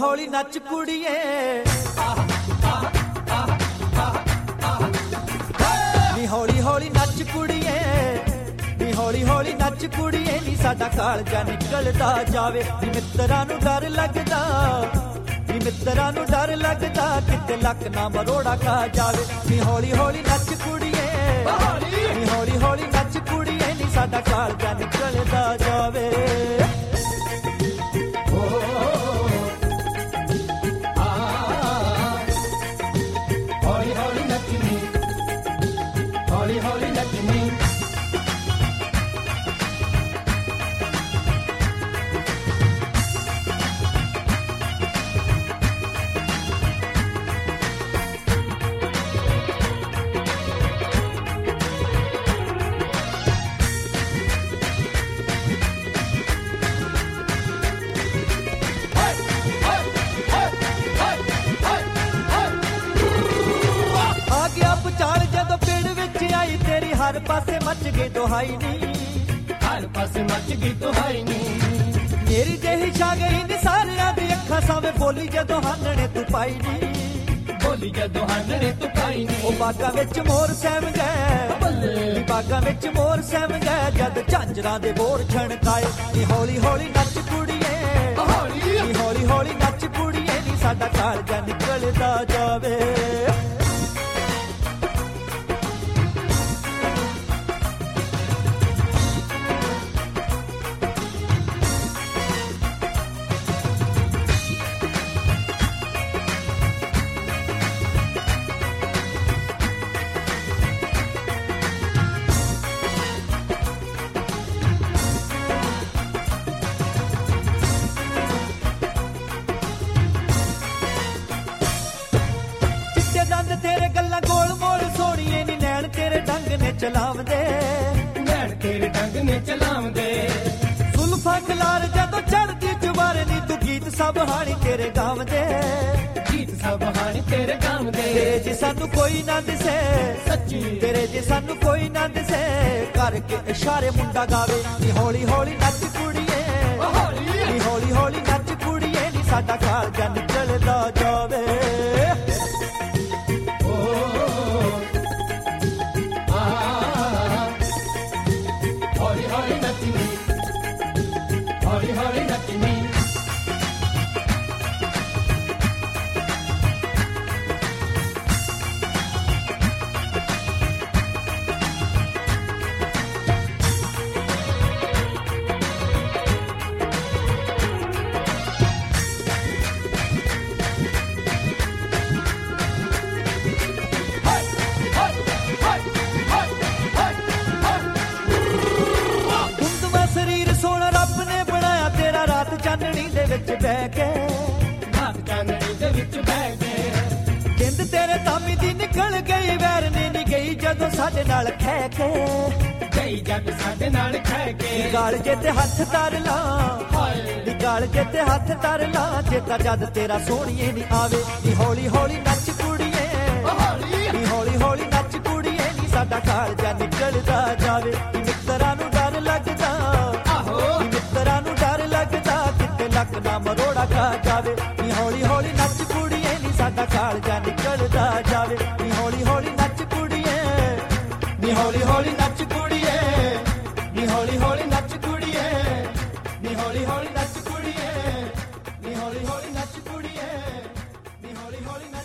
ਹੌਲੀ ਨੱਚ ਕੁੜੀਏ ਨੀ ਹੌਲੀ ਹੌਲੀ ਨੱਚ ਕੁੜੀਏ ਨੀ ਹੌਲੀ ਹੌਲੀ ਨੱਚ ਕੁੜੀਏ ਨੀ ਸਾਡਾ ਕਾਲਜਾ ਨਿਕਲਦਾ ਜਾਵੇ ਨੀ ਮਿੱਤਰਾਂ ਨੂੰ ਡਰ ਲੱਗਦਾ ਨੀ ਮਿੱਤਰਾਂ ਨੂੰ ਡਰ ਲੱਗਦਾ ਕਿਤੇ ਲੱਕ ਨਾ ਮਰੋੜਾ ਖਾ ਜਾਵੇ ਨੀ ਹੌਲੀ ਹੌਲੀ ਨੱਚ ਕੁੜੀਏ ਨੀ ਹੌਲੀ ਹੌਲੀ ਨੱਚ ਕੁੜੀਏ ਨੀ ਸਾਡਾ ਕਾਲਜਾ ਨਿਕਲਦਾ ਜਾਵੇ हौली हौली नचनी हर पासे मच गई दुहाई नी हर पासे मच गई दुहाई नी मेरी जेही छा गई नी सारियां दी अखां सावे बोली जदों हानने तू पाई नी बोली जदों हानने तू पाई नी ओ बागां विच मोर सहम गए बागां विच मोर सहम गए जद झांजरां दे बोर छणकाए नी हौली हौली नच कुड़िए नी हौली हौली नच कुड़िए नी साडा कालजा निकलदा जावे तेरे गल्ला गोल मोल सोनिए नी नैन तेरे ढंग ने चलावदे नैन तेरे ढंग ने चलावदे सुल्फा खलार जदों चढ़दी जुबार नी तू गीत सब हानी तेरे गावदे गीत सब हानी तेरे गावदे तेरे जे सानू कोई ना दिसे सच्ची तेरे जे सानू कोई ना दिसे करके इशारे मुंडा गावे नी हौली हौली नच कुड़िए नी हौली हौली नच कुड़िए नी साडा कालजा निकलदा जावे हौली हौली नचनी चांदनी दे विच बह के रात चांदनी दे विच बह के जिंद तेरे तामी दी निकल गई वैर ने नी गई जदों साडे नाल खै के गई जद साडे नाल खै के गाल जे ते हथ धर ला हाय गाल जे ते हथ धर ला जेता जद तेरा सोहणीए नी आवे नी हौली हौली नच कुड़िए नी हौली हौली नच कुड़िए नी साडा कालजा निकलदा जावे मित्तरां नूं डर लगदा आहो मित्तरां नूं डर लगदा लक ना मरोड़ा खा जावे नी हौली हौली नच कुड़िए नी साडा कालजा निकलदा जावे नी हौली हौली नच कुड़िए नी हौली हौली नच कुड़िए नी हौली हौली नच कुड़िए नी हौली हौली नच कुड़िए नी हौली हौली नच कुड़िए नी हौली हौली